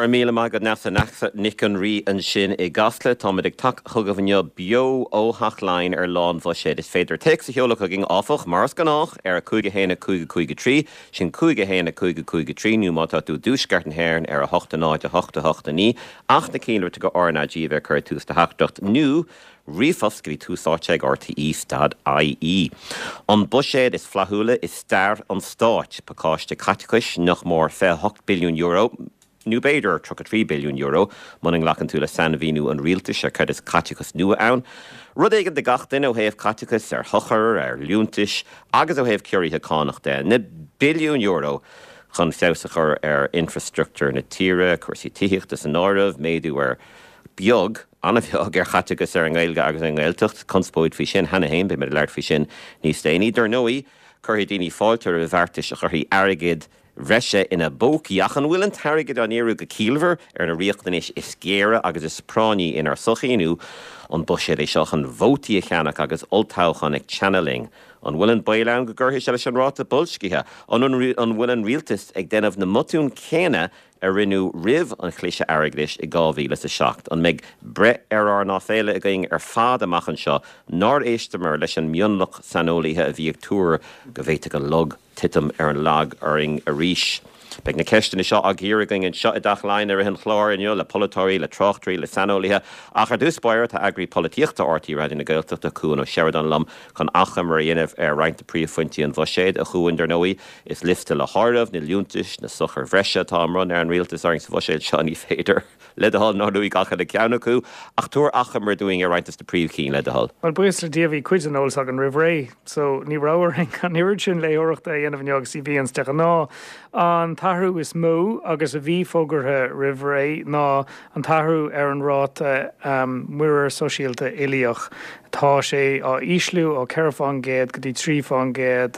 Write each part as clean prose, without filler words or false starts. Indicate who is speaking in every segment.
Speaker 1: míle mai go nasa nachsa nicon rí an sin I gasla táidig tak chugahne bio ó hachlein lán bha sé is féidir te a heolala gin áfach mars ganách a chuige héna chuige trí sin chuige héna chuige tríú mátá tú dúsgartan héirn a 8 8 ní 8 cíir go ornadí bheith chuir tústa heachtacht nu Rifoscrí túsáteag RTE stad IE. An buséad is flathúla is stair an stáit pacáiste caticus nach mór fé 8 billiún euro. Nu beidir 3 billiún euro, muning lachan túla san víú an rialtas ar chud is caticus nua ann. Rud éigen de gatain ó héamh caticus thuchar liúntais, agus ó héamh cuiríthe cánach de na billiún euro chun feabhsachar infrastructure na tíre, cuasí tíochtas an áireamh, méadú beag, anna bheag caticus an ghilge agus an ghilteacht, conspóid fi sin hena héin, be mar leir fi sin níos déanaí, dar nóí, chuir daoine fáiltar a bhhartas a chuirí airgid Bhreise ina bóciach an bhfuil an tarigid an éireú go cíalmhar na riachtanis is scéire agus is spráinní inar sochaíonú an buséad é seach an bhótaí a cheannach agus oltáchan ag channeling. An bhfuil an bailán go gurthaí se leis an ráta bolscithe, an bhfuil an rialtas ag denmh na motún céine rinú rih an chléise airglis I 2007. An méid bre ná féile a going fád amachchan seo, nár éistemar leis an mionlach sanolíthe a bhí ag túr go bhhéite go log titim an lag aring a ríis. Beg na ceistena seo a ggéiriging an seo a dachlein an chlár inniu le polatóirí, le trochtarí, le sanolíthe, ach ar dúspáir tá agri políochta ortaí raidin na gailteachta cún ó Sheridan Lum chun acham mar dhéanamh roinnta príomhfuintí an bhoséad a chuain dar nóí is lifta le háiramh, na liúntais, na sochar bhreise tá run ar an rialtas aring sa bhoséad seo ní féidir. Ledaháil nóí gacha de ceanna acu, ach túair acham mar doing roinntas de príomhcín ledaháil.
Speaker 2: Well, buas le díomhí cuid an ólas ag an Rivré, so ní ráhar an irid sin le óireachta dhéanamh neogus I bhí an steach ná. An tathú is mó agus a bhí fógartha Rivré ná an tathú ar an ráta muir sosiálta ilíoch. Tá sé á íslú ó ceirfán géad go dtí trífán géad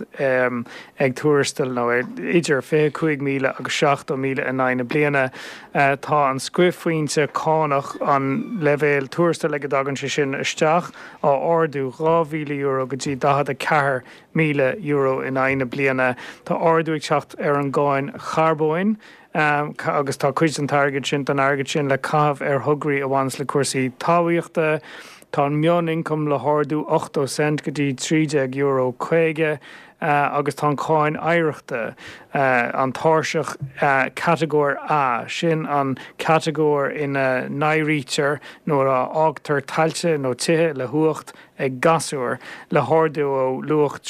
Speaker 2: ag túristal nó idir 5 míle agus 7 míle in 9 bliana. Tá an scuimhfuointe cánach an levéil túristal ag dagan sé sin isteach á ardú 2,000 euro go dtí 14 míle euro in 9 bliana. Tá ardú ag teacht ar an gáin charbóin. Agus tá cuid an target sin an airgid sin le cabh ar thugraí a bhains le cuasaí táhaíochta. Tá mion income le háardú 8 cent go dtí 30 euro chuige agus tá cáin éireachta an táirseach categóir A sin an categóir ina naithrítear nó a ágtar tailte nó tithe le thuacht ag gasúir le háardú ó luach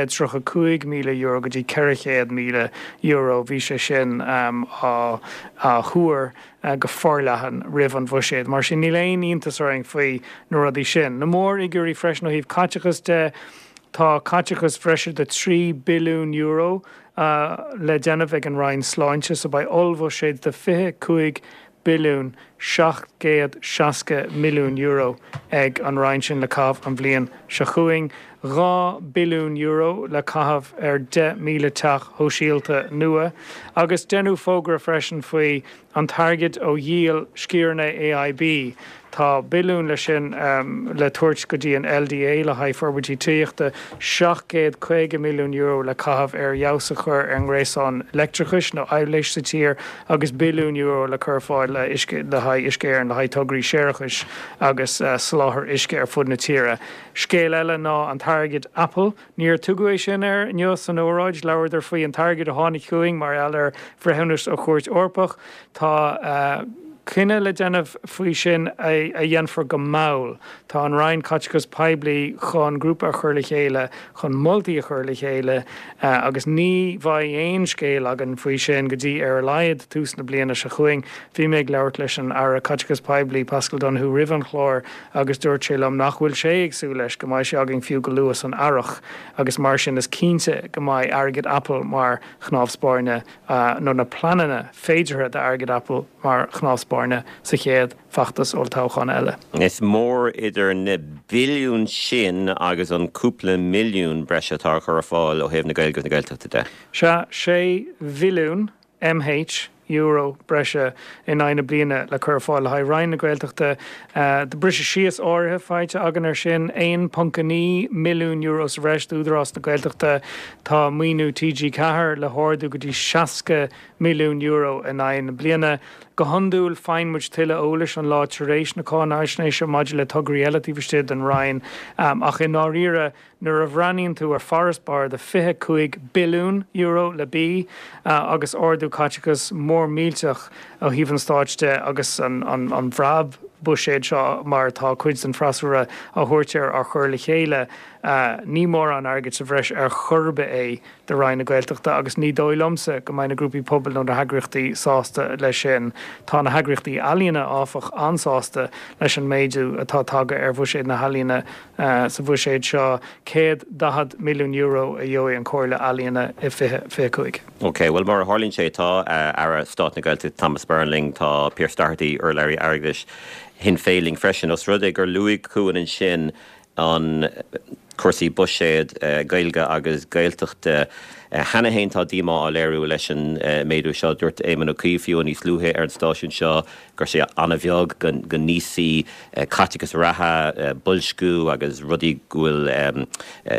Speaker 2: 335 míle euro go dtí 400 míle euro bhí sé sin a thuair go forlehan rih an bhuiséad. Mar sin ní léon iontas aring faoi nuair a dtí sin. Na mór I gurí freis nó híh caiteachas de tá caiteachas freisir de 3 billiún euro le déanamh ag an Ryan sláinte so ba olbhuiséad de 25 billiún 760 milliún euro ag an Ryan sin le cabh an bblion se chuing 2 billiún euro le cabh ar 10 míle teach hóisialta nua agus denú fógra freisin faoi an target ó díal scíorna AIB. Tá billiún le sin le tuairt go dtí an LDA le haid forbutí tíochta 750 milliún euro le cabh ar jausachar ar an réasán electricus nó eibléis sa tír agus billiún euro le curfáil le haid iscéir an le haid tugraí séirechas agus sláthar isce ar fud na tíre. Scéal eile ná an target Apple níor tugaéis sin ar neos an óráid leabhar ar faoi an target a tháinig chuing mar eall ar freithúnas ó chuirt orpach tá Cine le déanamh faoi sin a dhéanfar go máil. Tá an Ryan caiteachas peibli chun grúpa chur le chéile, chun moltaí a chur le chéile, agus ní bhaid éon scéal agan faoi sin go dtí ar laiad tús na bliana se chuing. Bhí méid leabhart leis an ar a caiteachas peibli Pascal Donhu rih an chlár agus dúirt sé lom nach bhfuil sé agsú leis go mbeidh sé agin fiú go luas an arach agus mar sin is cínte go mbeidh airgid Apple mar chnámhspáirne nó na planana féidirthe de airgid Apple mar chnámhspáirne sa chéad fachtas oltáchan eile.
Speaker 1: Is mór idir na billiún sin agus an cúpla milliún breise tar chur fáil ó héamh na gailge na gailteachta de.
Speaker 2: sé billiún MH euro breise in 9 bliana le chur fáil le haid Ryan na gailteachta de brise síos áirithe feite agan ar sin 1.9 milliún euros reis údarrás na gailteachta tá muoinú TG Cahar le háardú go dtí 60 milliún euro in 9 bliana go handúil feinmuid tuile ólas an lá taréis na cáin aisnééis module tugraíality bhstead an Ryan ach in áíre nuair a bhraíonn tú ar Forest Bar de 25 billiún euro le bí agus ordú caiteachas mór mílteach ó híhann stáiste agus an bhrab buséid seo mar tá chuid an frasúra a thuirtear ar chuir le chéile ní mór an airgid sa bhreis ar churbe é de Ryan na Gaeltachta agus ní dóilomsa go mbeidh na grúpaí pobl nó na hagrichtaí sásta lei sin tá na hagrichtaí alíonna áfach ansásta leis an méidú atá taga ar bhuiséid na halíonna sa bhuiséid seo 110 milliún euro a dheoí an cóirle alíonna I 25.
Speaker 1: Ok, well mar Harlín sé tá ar a Stát na Gaeilge Thomas Burnling tá Pierce Doherty ar Larry Argis hin féling freisin os rud gur luigh cuan an sin an cuasaí buséid Gaeilge agus Gaeltachta hena héin tá díma á léirú leis an méadú seo dúirt éman ó cíomhfiú níos luúthe ar an stáisiún seo gur sé anna bheag go níosaí caiteachas ratha builscú agus rudí gúil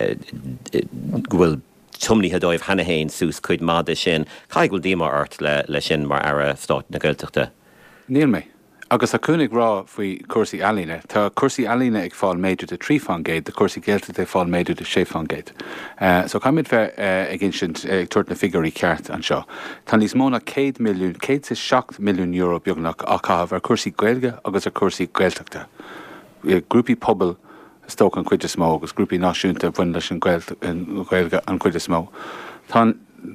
Speaker 1: tumníthe dóibh hena héin sús chuid máda sin cai gúil díma ort le sin mar ara Stát na Gaeltachta.
Speaker 3: Níl mé. Agus a cúnig rá faoi cuasaí alíne, tá cuasaí alíne ag fáil méidir de 3 fangéid, de cuasaí Gaeltachta ag fáil méidir de 6 fangéid. So caiimid bheith ag insint ag tuairt na figurí ceart an seo. Tá níos móna 100 milliún, 107 milliún euro beagnach a chahabh ar cuasaí Gaeilge agus ar cuasaí Gaeltachta. Grúpaí pobl stóch an cuid is mó, agus grúpaí náisiúnta bhain leis an Gaeilge an cuid is mó. Tá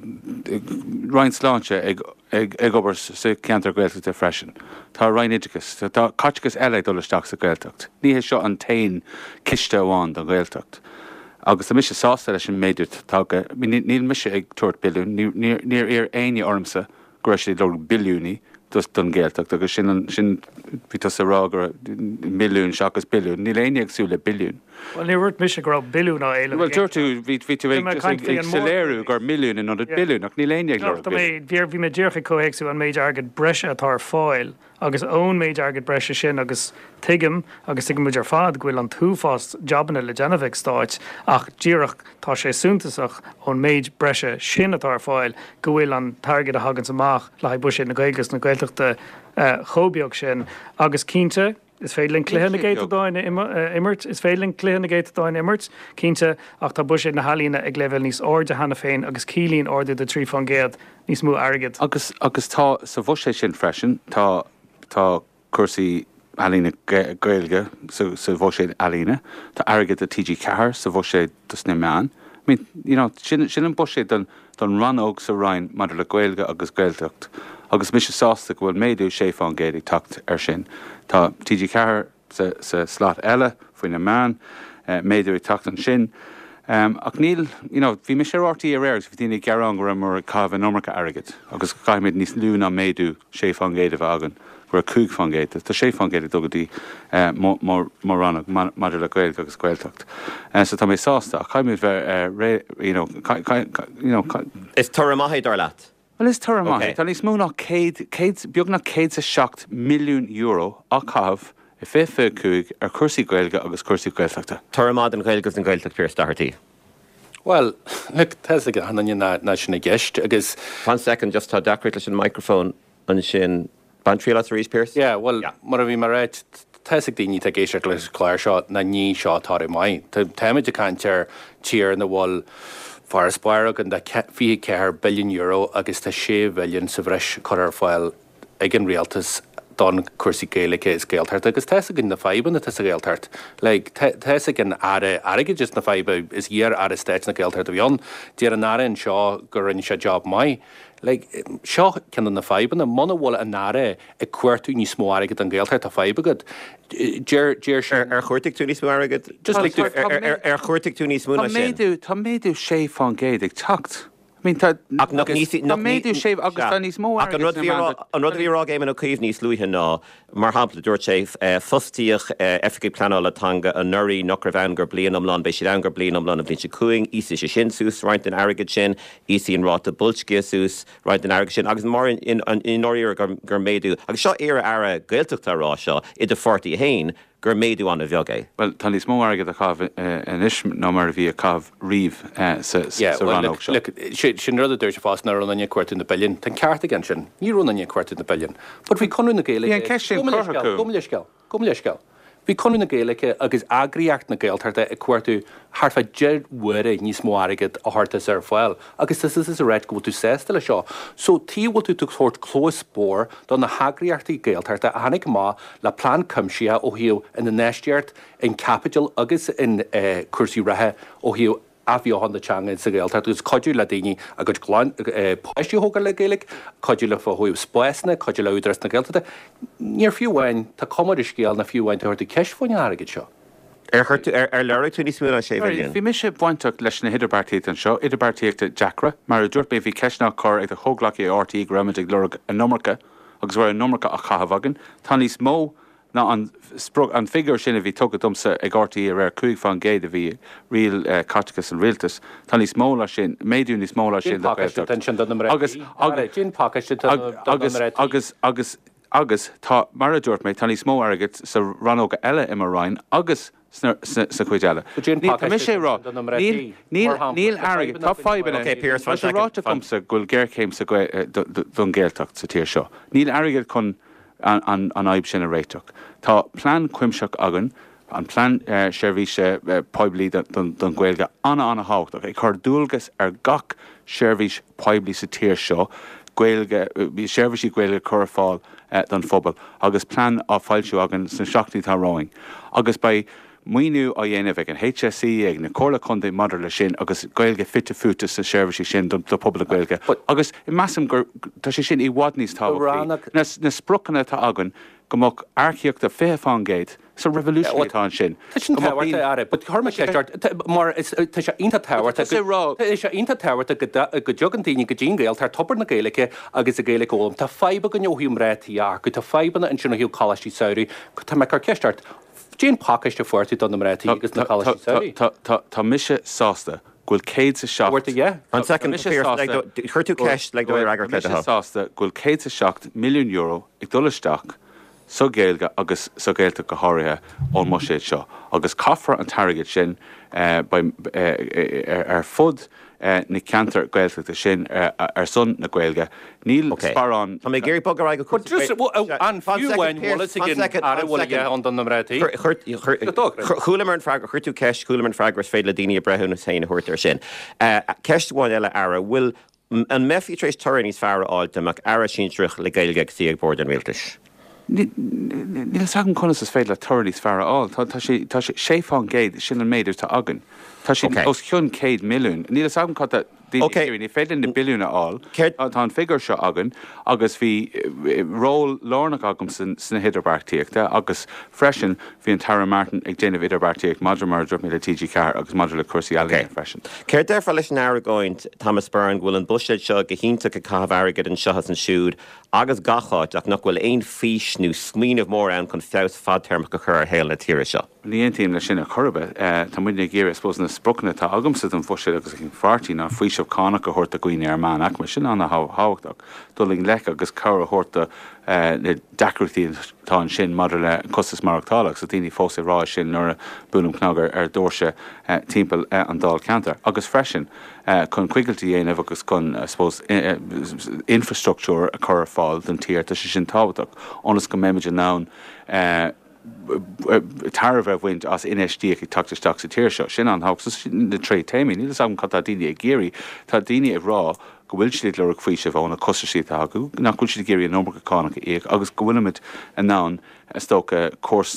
Speaker 3: Ryan sláinte ag obair sa ceantar Gaeltachta freisin. Tá Ryan Idicus, tá caiteachas eile dulasteach sa Gaeltacht. Ní seo an tain ciste amháin don Gaeltacht. Agus tá mise sásta leis an méidir tága, níl mise ag tuairt billiún, níor ar aine ormsa go raibh sé le billiúní dus don Gaeltacht, agus sin bhí tá sa rá gur milliún seachas billiún, níl aine agsúla billiún.
Speaker 2: Well, ní bhairt mise go raibh billiún á éile.
Speaker 3: Well, dúirtú bhí tú ag saléirú gur milliún in an billiún ach níl aine ag le billiún.
Speaker 2: Bhí mé ddíorcha cóhéicsú an méid agad breise atá fáil agus ón méid agad breise sin agus tuigim agus muid ar fad gohfuil an túfás jobbanna le Genevic stáit ach díireach tá sé súntasach ón méid breise sin atá fáil go bhfuil an targad a hagann amach le buise na Gaelgas na Gaeltachta chobeog sin agus cínte is féidirlinn cluiche géad dáin immert, is féidirlinn cluiche géad dáin immert, cínte ach tá buise na halína ag leibhfuil níos orde hena féin agus cílín orde de 3 fangéad níos mú airgid.
Speaker 3: Agus tá sa bhuiséid sin freisin tá cuasaí alína Gaeilge sa bhuiséid alína, tá airgid a TG Cahar sa bhuiséid dus na meán. I mean, sin an buiséid don ranóg sa Ryan maidir le Gaeilge agus Gaeltacht. Agus mis sásta go bhfuil méadú 6 fangéad ag tacht ar sin. Tá TG Cahar sa slát eile faoin na meán, méadú ag tacht an sin. Ach níl, bhí mis sé rátaí ar airs, bhí tína gearán go mar cabh an nómarcha airgid, agus caiimid níos lún a méadú 6 fangéad a bhagan. Gur 2 fangéad, tá 6 fangéad dogadtí mar rannach maidir le Gaeilge agus Gaeltacht. So tá mé sásta, a caiimid
Speaker 1: Is tura maithid dar leat?
Speaker 3: Well, is tura maithid. Tá níos múna beagnach 107 milliún euro a chahabh I 25 ar cuasaí Gaeilge agus cuasaí Gaeltachta.
Speaker 1: Tura maith an Gaelgas an Gaeltacht Pierce Doherty.
Speaker 4: Well, look, that's a hanna na sin a gist agus
Speaker 1: 1 second just tá dacrit leis an microphone an sin ban trí las Rees Pierce?
Speaker 4: Yeah, well, mar a bhí mar réit teigh daoine a géisteach leis chláir seo na ní seo táir mai. Tá téimiid a cantear tíar na bhil Forest Bar an de 24 billiún euro agus tá 6 billiún sa bhreis chuir fáil ag an rialtas don cuasaí Gaeilge is Gaeltart agus teigh na faiban na teigh Gaeltart. Like teigh an aige just na faiba is dhear ar stéit na Gaeltart a bhíon, díar an ára an seo gur an se job mai. Like, seo cean na faiban na mna bhil an ára ag cuairtú níos mó aige an Gaeltart a faibagad. Déir
Speaker 1: ar chuirteach tú níos mó aigad? Just ar chuirteach tú níos mó na sin?
Speaker 3: Tá méadú 6 fangéad ag tacht. Tá méadú séh agus tá níos mó
Speaker 1: an rud bhí rá éimean ó cíomh níos luúthe ná mar hapla dúirt sé fustaíoch efficí planála tanga an nuirí nach bhein gur blion amlán bééis sé angur blion amlán a bblin se cuaing, ísa sé sin sús roiint an airgid sin, ísaí an ráta bultce sús roiint an airgid sin, agus mar in áíar gur méadú. Agus seo ar ara Gaeltachta rá seo i de 40 hain gur méadú anna bheagé.
Speaker 3: Well, tá ní smó agad a cáh an ism nó mar bhí a cáh riomh sa ranóg seo.
Speaker 4: Sin rud dúir se fás na runna cuairtú na billion, Tá ceart gan sin, ní runna cuairtú na billion. But bhí conú na géala Gom leisceil. Bhí conú na Gaeilge agus agriíocht na Gaeltarta a cuairtú hartfa deadhuire níos mó aigad a hartas ar fáil. Agus this is a réit go tú sésta le seo. So tíhil tú tuairт clós spór don na hagriíochtaí Gaeltarta a hanig má le plán cumsia ó hiú in na neisteart in Capital agus in cuasaí rathe ó hiú a bhíohan na teanga sa Gaeltarta agus codú le daoine a go poistú thógar le Gaeilge, codú le fóthú spáisna, codú le údras na Gaeltarta. Níor fiúhhain tá comir scéal na fiúhhain tuairtú ceisfáin airgid seo.
Speaker 1: leir tú níos múna sé bhíon.
Speaker 3: Bhí mis sé bhaintach leis na hidirbartíí an seo, idirbartííochtta Jackra, mar a dúirt bé bhí ceisná cór ag a thóglaí RTí gramaigh lurg an nómarcha agus bhar an nómarcha a chahabhagan, tá níos mó ná an figur sinna bhí tugad domsa ag RTí ar 5 a bhí riil catchas an rialtas, tá níos móla sin, méadú níos móla sin agus tá mar a dúirt méid tá níos mó agad sa ranóga eile imaráin agus sa chuid eile. Ní sé rá níl agad tá fábanna ráta chumsa ghfuil ggéircéim don ggéalteacht sa tíir seo. Níl agad chun an aib sin a réiteach. Tá plán cuimseach agan, an plán seirbhíse poiblí don Gaeilge anna háach ag chuir dúlgas ar gach seirbhís poiblí sa tíir seo, Gaeilge seirbhísí Gaeilge chur fáil don phobal, agus plán á fáilseú agan san seachtaí tá roing. Agus ba muoinú a dhéanamh ag an HSE ag na cóla chundaí madar le sin agus Gaeilge fitte futa sa seirbhísí sin don pobal Gaeilge. Agus i measam gur tá sé sin i bhád níos tábhacht. Na sprucanna tá agan gomach arciíochta féfángéid sa revolútionítá sin.
Speaker 4: Tá sin táhairta ara, but thuma ceart mar tá sé ionta táhairta is sé ionta táhairta go jogantíine go dín Gael tar topar na Gaeilge agus a Gaeilge ólam. Tá faiba go neohíom réitiíach, go tá faibanna an sinna hiú chalastí saoirí, go tá me car ceart. Jean Pakiste fuirtí don na réitií agus na chalastí saoirí.
Speaker 3: Tá mise sásta. Gwyl céid sa seacht.
Speaker 1: An second, chuirtú ceist le dóir agar le
Speaker 3: sásta gwyl céid sa seacht milliún euro ag dulasteach so Gaeilge agus so Gaelta go háirithe ón mo séad seo. Agus caithfar an targad sin ar fud na ceantar Gaelta sin ar son na Gaeilge. Níl sparán.
Speaker 1: Tá mé géirí bogar aige
Speaker 4: chuir an fiúhhain bhla gin bhla an don réitií.
Speaker 1: Chúla mar an freagar chuirtú ceist chúla an freagar féile daoine brethún na saoine thuirtar sin. Ceistháin eile ara bhfuil an mefií trééis tuirníos fearra áilteach ara sintrich le Gaeilge sí ag bord an rialtas.
Speaker 3: Níl sagan conas is féile tuirlís fearra áil, tá sé séfán géad sin an méidir tá agan. Tá sin os ciún 100 milliún. Níl sagan cata ní féidir na billiúna áil, tá an figur seo agan, agus bhí ról lánach agam sna hidirbartííochta, agus freisin bhí an Tara Martin ag déanamh idirbartííocht Madra mar drop mí le TG Car agus Madra le cuasaí eile freisin.
Speaker 1: Céir deir leis an airagóint Thomas Byrne bhfuil an buiseid seo go hinnta go cabharigad an seochas an siúd agus gacháid ach nach bhfuil éon fís nó smíanamh mór an chun feabhas fadtermach go chur héil le tíire seo.
Speaker 3: Níontíim le sin a churbe, tá muine géir spós na sprocna tá agamsa an foisiid agus cin fartíí ná faoisih cána go horta gooine ar man ach mar sin anna háhachtach. Dulling lech agus cara horta na dacrútaí tá an sin madra le costas marachtálaach sa daoine fós rá sin nuair a búnam cnágar ar dúirse timpeall an dál ceantar. Agus freisin chun cuigaltaí dhéanamh agus chun spós infrastructúr a chur fáil den tíir tá sé sin táhaach ónas go méimiid an nán tarh bhaint as inistí ag tugtasteach sa tíir seo sin an hágus na tré téimi, níl sam catá daine ag géirí tá daine ag rá go bhfuil siad le faoise bhna cosí acu nach chuil siad géirí an nómara cánacha ag agus go bhfuilimiid an nán tócha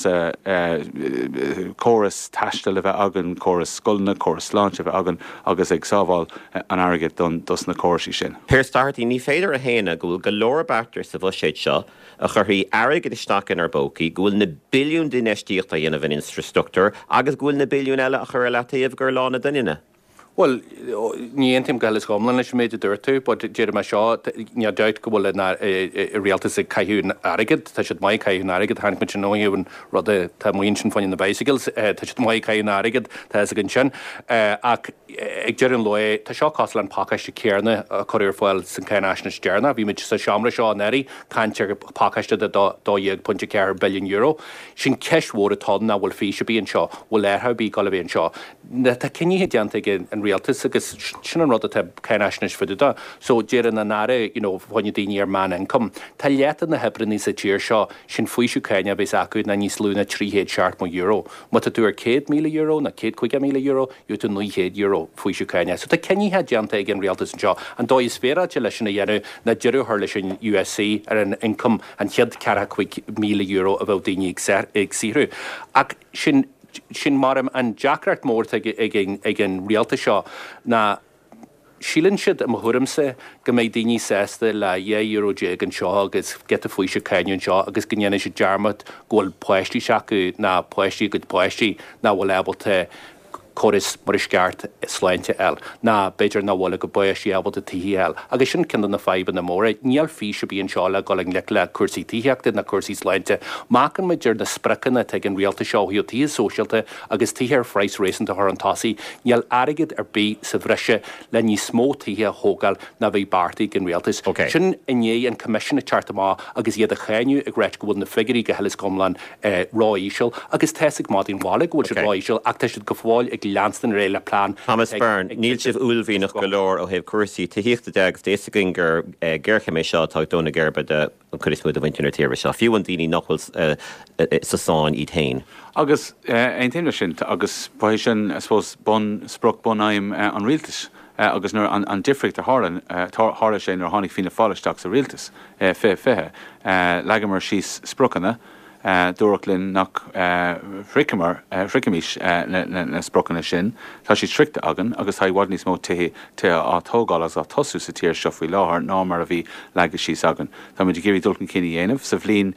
Speaker 3: choras taiste le bheith agan, choras sculna, choras sláinte bheith agan agus ag sábháil an airgid don dus na choirsaí sin.
Speaker 1: Péir startí ní féidir a héna gohfuil go leor beachtar sa bhuiséid seo a churthaí airgid isteach in ar bócaí, gohfuil na billiún duine istíocht a dhéanamh an infrastructúr agus gohfuil na billiún eile a chur le taobh gur lána duine.
Speaker 4: Well, ní eintim gael ysgomlan leis méid y dyrtu, bod dyr yma sio, ni a dweud gwbl yn realtas y caihwn arigyd, ta sydd mai caihwn arigyd, hanig mynd sy'n nwy yw'n roedd ta mwyn sy'n ffonio yn y bicycles, ta sydd mai caihwn arigyd, ta sydd yn sy'n, ac ag dyr yn lwy, ta sio coslan pacas y cyrna, cwrwyr ffwyl sy'n cael asyn ysdyrna, fi mynd sy'n siamra sio yn eri, canti'r pacas dy 2.4 billion euro, sy'n cesh wôr y ton na wyl fi sy'n bi yn sio, wyl erhaw bi golaf fi yn sio. Ta cyn i hydiant yn realtas agus sin an rud a cain asnis fydd da. So dyr yn anare, fwy'n i dyn i'r man income. Ta liet yn y hebrynu sy'n tyr sio, sy'n fwysio cain a fes acwyd na nis lwna 300 siart mo euro. Ma ta dwy'r 100,000 euro, na 150,000 euro, yw ta 900 euro fwysio cain. So ta cyn i hydiant yn realtas yn sio. An doi sfera ti leis yn y ienw, na dyrw hyr leis yn USC ar an income an chiad cara 1,000 euro a fel dyn i ag sirw. Ac sin marm an Jackart mór ag an rialta seo na sílan siad am thuramsa go méid daoine sésta le €1 an seo agus get a faoise cainún seo agus gnéana sé dearmad ghfuil poistí seacu na poistí go poistí na bhfuil ebalta choris mar isceart sláinte el. Na beidir na bhla go buisí abal a tíí el. Agus sin cin na feiban na móra, níall fi se bíon seála go le cuasaí tííachta na cuasaí sláinte. Mácan me dúir na spricana te an rialta seoí tí sóisialta agus tíar freis rééisanta th an tasí, níall airigid ar bí sa bhreise le ní smó títhe hógal na bhí bartaí an rialtas. Sin iné an commission chartamá agus iad a chéinú ag réit gohfuil na figurí go helas gomlan ráíisiil agus teigh mádín bhála gohfuil se ráíisiil ach teisiid go fháil ag Lanston réile plán.
Speaker 1: Thomas Byrne, níl sibh úlhí nach go leor ó hebh cuasaí tííochtta deag déising gur ggéircha mé seo tá donna ggéirbe an churismú a bhaintúnar tíir seo. Fiú an daoine nachfuil sa sáin iad hain.
Speaker 3: Agus ein téine sin agus ba sin suppose bon spruch bonaim an rialtas. Agus nuair an difricht a hála sé ar tháinig fína fáileisteach sa rialtas fithe legamar síos sprucanna dúirlinn nach fricimís na sprochanna sin, tá sí tricta agan agus haidhhad níos mó tuthe átógáil as á tosú sa tíir seo faoi láthair ná mar a bhí legus síos agan. Tá muidir géirí dulcan cinine dhéanamh sa bhlín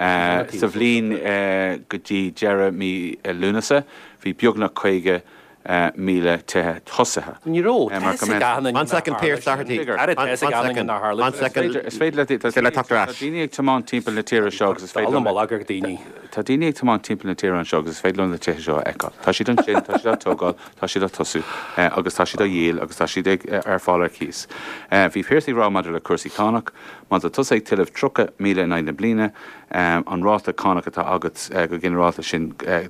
Speaker 3: go dtí deire mí lúnasa, bhí beagnach 50 míle tuthe tosathe.
Speaker 4: Níró
Speaker 1: One second, Pierce Doherty. One second.
Speaker 3: Is féidir le tachtar daoine ag tamán timp na tíir seo agus is féidir
Speaker 4: malagar daoine.
Speaker 3: Tá daoine ag tamán timp na tíir an seo agus is féidir na tuthe seo eáil. Tá siad an sin, tá siad a tógáil, tá siad a tosú, agus tá siad a dhéal agus tá siad ar fáil ar cíos. Bhí Pierce rá maidir le cuasaí Connacht, má a tos ag tiileh 3,000 bliana an ráta Connacht atá agat go gginráta sin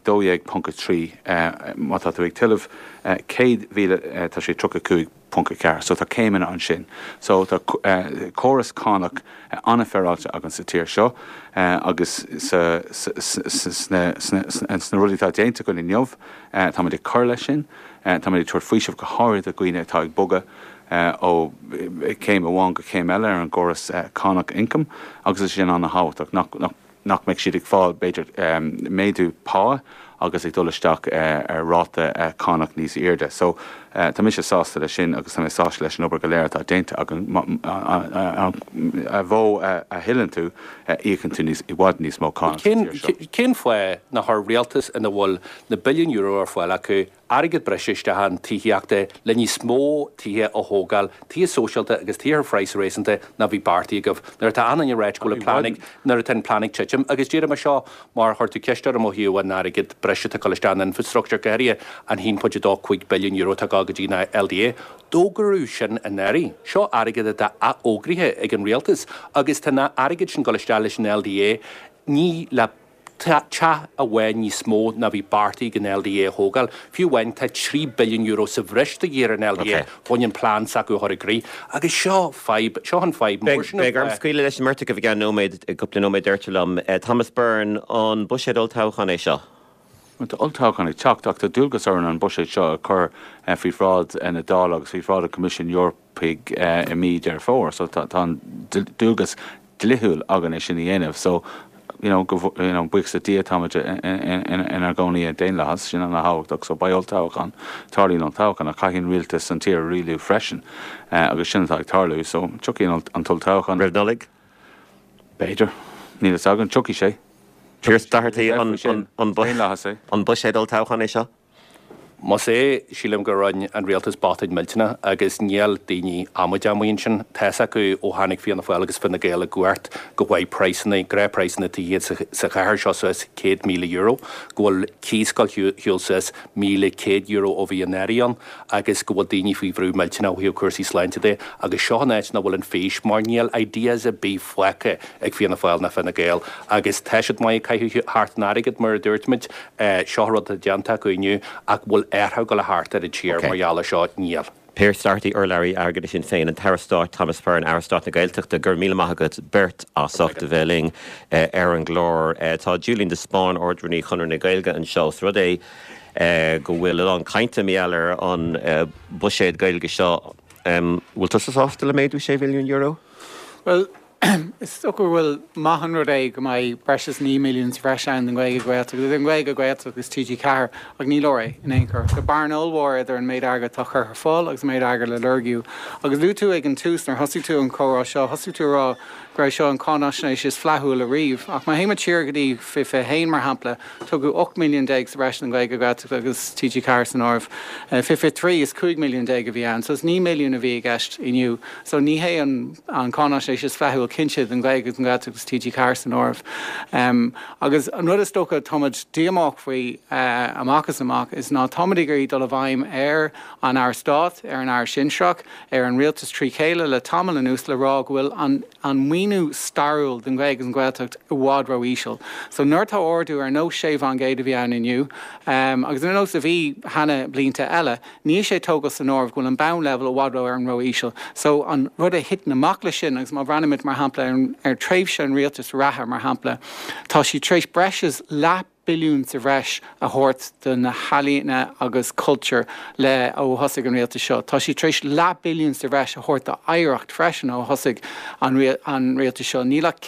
Speaker 3: 2.3 má tá ag tiileh 100,000 tá sé 3.2 so tá céimena an sin. So tá choras Connacht anna fearáilte agan sa tíir seo agus sna rudí tá déanta go in neomh tá muid chur lei sin, tá muid tuair faoisimh go háir a gcuoine tá ag boga ó céim bháin go céim eile ar an choras Connacht income agus is sin anna háach nach meid siad ag fáil beidir méadú pá agus ag dulaisteach ar ráta Connacht níos irde. So tá mis sé sásta lei sin agus tá mé sáis leis an obair go léir a déinte agan a bhó a hiann tú íchann tú i bhhad níos mó Connacht.
Speaker 4: Cén foioi na th rialtas ina bhfuil na billion euro ar foiil acu airigid breisiiste an tííachta le ní smó títhe ó hógáil, tí sóisialta agus tíar freis rééisanta na bhí bartaí goh. Nar tá anan réit gola planning nar ten planning titim, agus díra me seo mar chuirtú ceiste am hiú an airigid breisiiste choisteán an infrastructure garia an hín poide 2 billion euro tá gagadí na LDA. Dógarú sin an éirí, seo airigid a ógrithe ag an rialtas, agus tá na airigid sin goisteá leis an LDA ní le Tá a bhain ní smó na bhí bartaí gan LDA hógal, fiú bhain tá 3 billion euro sa bhreiste géar an LDA bhain plán sa go thoraí, agus seo an feib
Speaker 1: Beagam scuile leis mrta go bh gan nóméid gopla nóméid deirtelam. Thomas Byrne an buséad oltáchan é seo.
Speaker 3: Tá oltáchan ag teach tá dúlgus ar an buséid seo a chur fhí frád ina dálagus fhí frád a Commission Europeig i míid ar fór, so tá dúlgus dlithúil agan é sin dhéanamh, so buic sa dia táide in ar gcónaí a déon lehas sin an na háach, so bail táchan tarlín an táchan a caithín rialtas an tíar riú freisin agus sin ag tarlú, so tuíon an tul táchan.
Speaker 1: Rednolig?
Speaker 3: Beidir, nílas agan tuí sé.
Speaker 1: Pierce Doherty an buséad oltáchan é seo?
Speaker 4: Mas sílim go rain an réaltas bataid milltena agus níl daoine amaideamhaon sin teasa go ó hánig fianna fáil agus finna géile guairt go bhhaid preisna gré preisna tíiad sa chair seo €100,000 gohfuil císcail hiúil €1,100 ó bhí anérion agus go bhfuil daoine fao bhrú milltena ó hiú cuasaí sláinte dé agus seoáit na bhfuil an féis mar níl ideas a bí foice ag fianna fáil na finna géil agus teisiid mai caiithú hartnarigad mar dúirtmid seohrad a deanta go inniu ach bhfuil airtha go le háart ar a tíir marghealla seo níl.
Speaker 1: Péir startaí urlairí agad sin féin an Tarrastáit Thomas Byrne Arastát na Gaeltachta gur míle maithagad beirt asach de bheling ar an glór. Tá Julian de Spáin ordraní chunar na Gaelga an seo rud é go bhfuil an cainte méallar an buséad Gaelga seo. Bhfuil tusásta le méadú €6,000,000?
Speaker 5: Well, is okur bhfuil maithan rud é go mai breis ní milliúns freisin an ghaige ghailteach. An ghaige ghailteach is TG Carr ag ní leir in éoncur. Go barn óhhar idir an méid agat tá chur fáil agus méid agat le lurgiú. Agus lú tú ag an tús nar hosí tú an chorá seo, hosí tú rá gra seo an cánaisnéis is flathú le riomh. Ach mai héime tíir go dtí fi héin mar hampla tu go 8 milliún déag sa breis an ghaige ghailteach agus TG Carr san árbh. Fi 3 is 2 milliún déag a bhí an, so is ní milliún a bhí gist inniu. So ní hé an cánaisnéis is flathú cinsead an ghaige an ghailteach TG Carr san árbh. Agus an rud is tócha táid díamach faoi amach is ná táid gurí dul a bhaim ar an Arastát ar an air sinseach ar an rialtas trí chéile le tamil an ús le rá bhfuil an míú starúil den ghaige an ghailteacht i bhád rá ísisiil. So nuirtá orú ar nó séh an géad a bhí an inniu. Agus nó a bhí hena blianta eile, ní sé tógus an árbh bhfuil an bound level a bhád rá ar an rá ísisiil. So an rud a hit na mac le sin agus má bhranimid mar hampla ar tréimh se an rialtas ratha mar hampla. Tá sí tréis breis le billiún sa bhreis a thuirt den na halína agus culture le ó thosaigh an rialtas seo. Tá sí tréis le billiún sa bhreis a thuirt a éireacht freisin ó thosaigh an rialtas seo. Ní le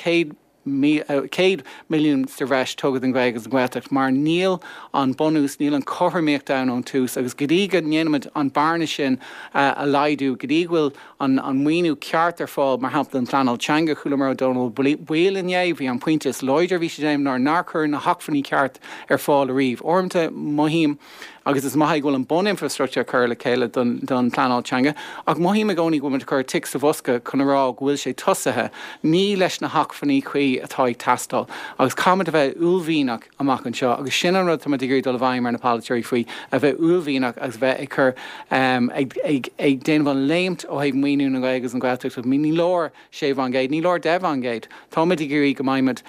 Speaker 5: 100 milliún sa bhreis tugad an ghaige an ghailteacht mar níl an bonús níl an chothirméocht da an túús agus go dtí go nnéanamid an barna sin a laidú go dtí bhfuil an muoinú ceart ar fáil mar hampla an Planal Teanga chuala mar Donald buílinné bhí an pointes loidir bhí sé déim nar nachchur na hachfaní ceart ar fáil a riomh. Ormta mohím agus is maithaigh bhfuil an bon infrastructure chur le chéile don Planal Teanga ach mohím a gcónaí bhfuil chur tic sa bhosca chun rá bhfuil sé tosathe ní leis na hachfaní chuí atá ag tastal. Agus cámad a bheith úlhíach amach an seo, agus sin an rud tá gurí dul bhaim ar na páilteoirí faoi a bheith úlhíach agus bheith ag chur ag déanamh léimt ó ag muoinú na ghaige an ghailteacht mí ní leir séh an géid, ní leir debh an géid. Tá gurí go maiimiid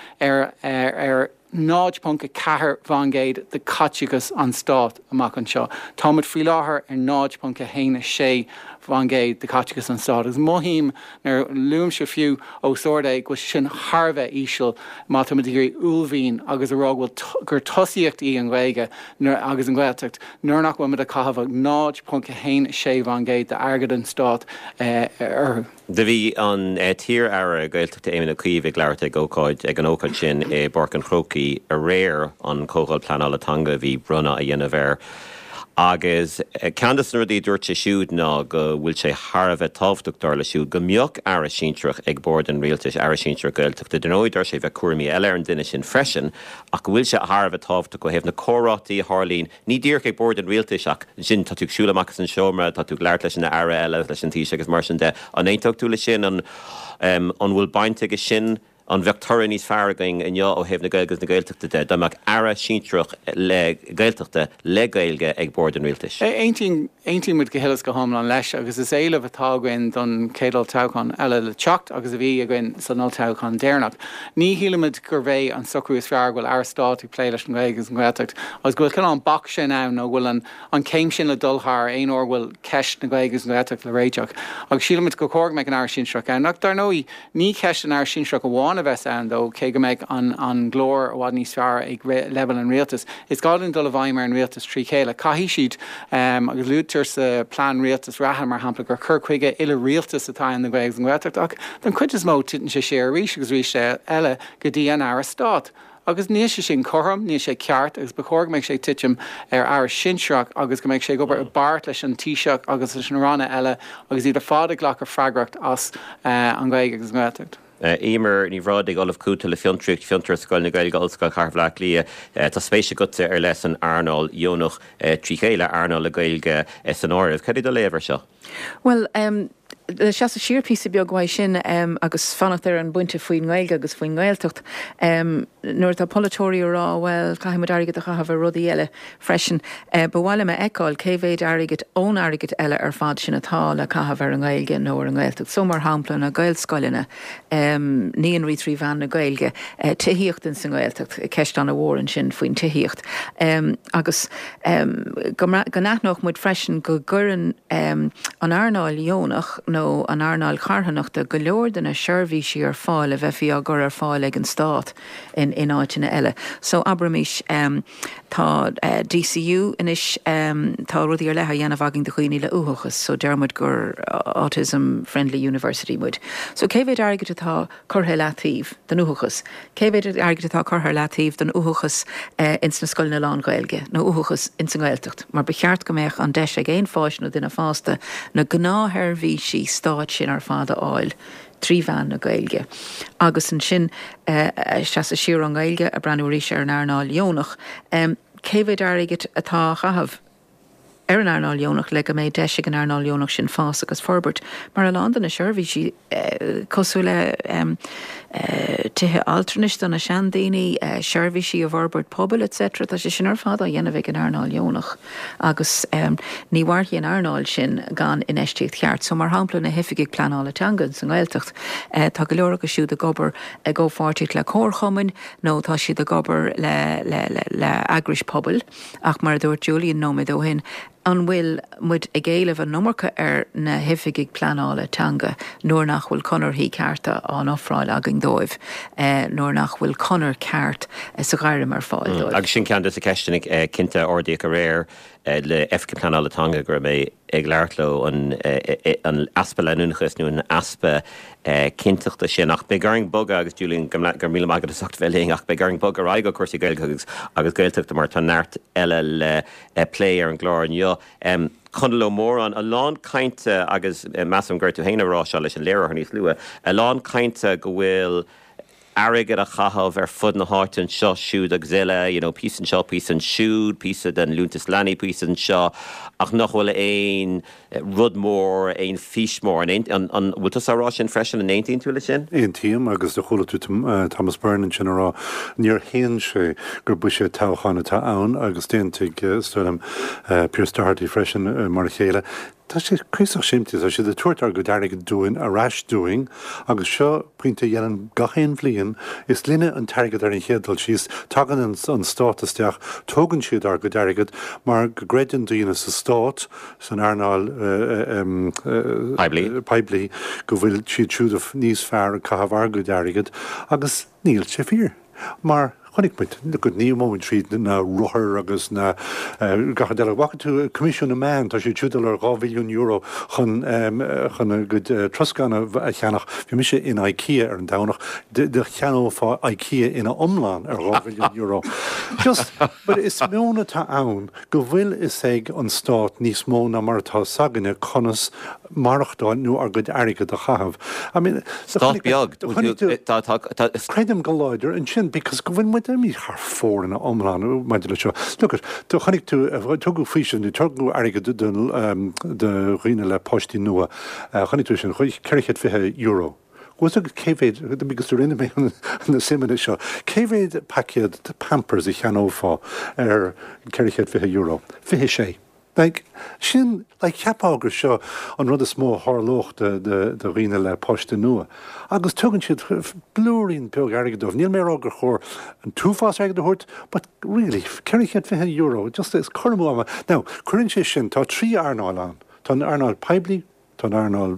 Speaker 5: ar náid punca cethir bhangéid de catteachas an stát amach an seo. Táid frí láthair ar náid punca héine sé bhangéid de catteachas an stát. Agus mohím nar luúm se fiú ó sóirda go sin Harbheith ísisiil má tá gurí úlhín agus a rághfuil gur tosíocht í an ghaige agus an ghailteacht nuair nach bhfuil a cahabh náid punca héine sé bhangéid de agad an stát ar.
Speaker 1: De bhí an tír ara Gaeltachta éimena cuomh ag leirte gócáid ag an ócaid sin Borc an Chrócaí a réir an cógáil Planal Teanga bhí bruna a dhéanamh air. Agus ceandas nuair dúirt sé siúd ná go bhfuil sé Harbheith tábhachtúir le siúd go mbeadh ara síntrach ag bord an rialtas ara síntrach Gaeltachta den óidir sé bheith cuairmí eile an duine sin freisin ach go bhfuil sé Harbheith tábhachtach go héamh na córátaí Harlín ní dtír ag bord an rialtas ach sin tá tú siúlamachchas an seomra tá tú leir leis na ara eile leis an tíise agus mar sin de an éontóg tú le sin an bhfuil bainte go sin an bheachtóir níos feargaing in ó héamh na Gaelgas na Gaeltachta de amach ara síntrach le Gaeltachta le Gaelge ag bord an rialtas.
Speaker 5: Eintín mud go hélas go hámlan leis agus is éileh atágain don cédal teáin eile le teacht agus a bhí a gin san teáin déirnach. Ní hiimiid gur bhéh an socrús fear bhfuil Arastát ag plé leis an Gaelgas an Gaeltacht. Agus bhfuil cin an bach sin ná nó bhfuil an céim sin le dulthar aon or bhfuil ceist na Gaelgas an Gaeltacht le réiteach. Agus sílamid go cóg meid an air sinseach nach dar nóí ní ceist an air sinseach go bháin a bheits an dó cé go méid an glór bhád níos fear ag level an rialtas. Is gáilinn dul a bhaim ar an rialtas trí chéile. Caithí siad agus lútear sa plán rialtas ratha mar hampla gur chur chuige ile rialtas atá an na Gaelgas an Gaeltacht ach den chuid is mó titan sé sé ríis agus rí sé eile go dtí an Arastát. Agus níos sé sin chom, níos sé ceart agus bechóg méid sé titim ar sinseach agus go méid sé gobar a bart leis an tíiseach agus leis an ranna eile agus iad a fád a ghlach a freigracht as an Gaelgas an Gaeltacht.
Speaker 1: Émer ní bhrád ag olah cúta le fiontricht fiontar scoil na gailge olscoil Charbhla lia tá spéise gote ar leis an Arnall Dionach trí chéile Arnall le gailge san áirih. Cad do léver seo?
Speaker 6: Well, le se a siirpí beag gháid sin agus fannacht ar an buinte faoin ghilge agus faoin ghiltecht. Nuair tá polytóí rá bhfuil caiimiid airigad a chahabh rudí eile freisin. Bhile me eáil céhhéad airigad ón airigad eile ar fad sin atá le chahabh ar an ghilge nó ar an ghiltecht. So mar hampla na gailscoilena níon rí trí bhean na gailge tuíocht in san ghiltecht ceist an bhór an sin faoin tuíocht. Agus go nachnach muid freisin go gcurann an Arnall Dionach nó an Arnall Charthanachta go leor den na seirbhísí ar fáil a bheith a gur ar fáil ag an stát in áitina eile. So abramis tá DCU inis tá rudí ar letha dhéanamh agin de chuoine le uthachas, so dermid gur Autism Friendly University muid. So céhhéad airgid atá curtha leatíh den uthachas. Céhhéad airgid atá curtha leatíh den uthachas in sna scoil na lán gailge, nó uthachas in san ghiltecht. Mar becheart go méich an deis ag éon fáis nó duine fásta na gnáthairbhísí stáit sin ar fada áil. Trí bhean na gailge. Agus an sin se a siar an gailge a breanúéis ar an Arnall Dionach. Céhhéad airgid atá chahabh ar an Arnall Dionach le go méid deise an Arnall Dionach sin fás agus forbert. Mar a land na seirbhísí cosú le tuthe alternist an na seandaoine seirbhísí a bharbert pobl, etc. Tá sé sin ar fada dhéanamh an Arnall Dionach. Agus ní bhairtí an Arnall sin gan in eistíocht cheart. So mar hampla na hifiigh planála teangan san ghiltecht. Tá go leor agus siúd a gobar a go fáirtíigh le córchamin, nó tá siad a gobar le agris pobl, ach mar dúirt Julian nóid ó hin. An bhfuil muid a ggéileh an nómarcha ar na hifiigh planála teanga, nuair nach bhfuil conar hí carta an ofráil agin dóibh, nuair nach bhfuil conar ceart sa gaiir mar fáil dóibh.
Speaker 1: Agus sin ceanta a ceistena cinnte ordaíoch a réir le efca planála teanga gur mé ag leirló an aspa le núnachas nó an aspa cinnteachta sin ach begaring bog agus dúlín gur míle agad a sacht bheling ach begaring bog a raig go cuasí gailgegus agus gailteachta mar tá neart eile le play ar an glár an chunló mór an a lán cainte agus measam gur tú héine rá se leis an léir níos lua a lán cainte go bhfuil airigad a chahabh ar fud na háitin seo siúd agus eile, pís an seo, pís an siúd, pís den lúntas leanaí, pís an seo, ach nach bhfuil éon rud mór, éon fís mór, an bhfuiltas ará sin freisin an 19 túla sin?
Speaker 7: Éon tíam agus de chola tú Thomas Byrne sin ará níor héan sé gur bu sé táchanna tá ann agus déantaigh stoilm Piers Doherty freisin mar chéile. Tá sé críoch simtíos a sé de tuairtar go deirigh dúin a rais dúing agus seo puinte dhéanaan gachéon bblion is linne an teirgad ar an chéadal síos tagan an státasteach tógann siad ar go deirigad mar go greidan daoine sa stát san Arnall Peibli go bhfuil siad siúdah níos fearr a cahabh ar go deirigad agus níl sé fír. Mar chonig mit go níomóin tríd na ruthir agus na gachadéile wacha tú comisiún na man tá sé túdal ar €2 billion chun go troscanna a cheannach bhí mi sé in IKEA ar an dánach de cheanó fá IKEA ina omláin ar €2 billion. Just, but is móna tá ann go bhfuil is ag an stát níos mó na mar tá saganne conas marachtáin nó ar go airigad a chahabh. I mean,
Speaker 1: Stát beag.
Speaker 7: Credim go láidir an sin because go bhfuil mí char fór in omláin maidir le seo. Look, tú chanig tú tugu físin tú tugu airigad de riine le postí nua chanig tú sin chuig ceirichéad €20. Was a céhhéad because rinne mé na simime seo. Céhhéad paciad de Pampers I cheanófá ar ceirichéad €20. Fihe sé. Sin ceapágur seo an rud a smó thlácht de riine le poiste nua. Agus tugann siad blúirín peag airgadómh, níl mé águr chóir an túfás airgad thuirt, but really, ceirichéad €20, just is chumá. Now, chuann sé sin tá trí Arnall an. Tá Arnall Peibli, tá Arnall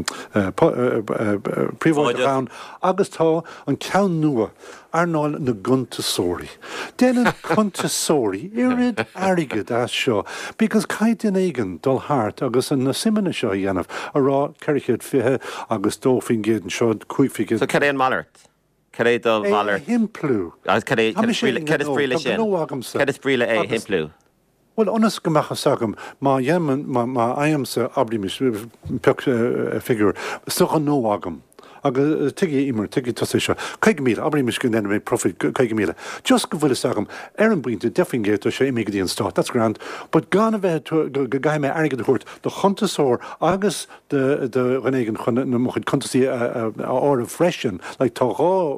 Speaker 7: príomháin, agus tá an ceann nua Arnall na Guntasóirí. Déanaan Guntasóirí irid airigad as seo, because caiitin éigen dul thart agus an na simime seo dhéanamh ará ceirichéad fiche agus dófin géad an seo cuiigh.
Speaker 1: So cad é an mallart? Cad é do mallart?
Speaker 7: Himplú.
Speaker 1: Cad is bríle sin? Cad is bríle é himplú?
Speaker 7: Well, honest gomach sagam, ma yemen, ma ayam sa ablimis, pek figure, stoch an no agam. agus tuigi immer tuigi to seo. Caig míle, abrí mis gon mé profit caig míle. Just go bhfuil sagam an buinte defingéit sé imigdíon stát, that's grand, but gan a bheith go gaime airgad hort do chuntasór agus de rennéigen na mochid contasí ára freisin, like tá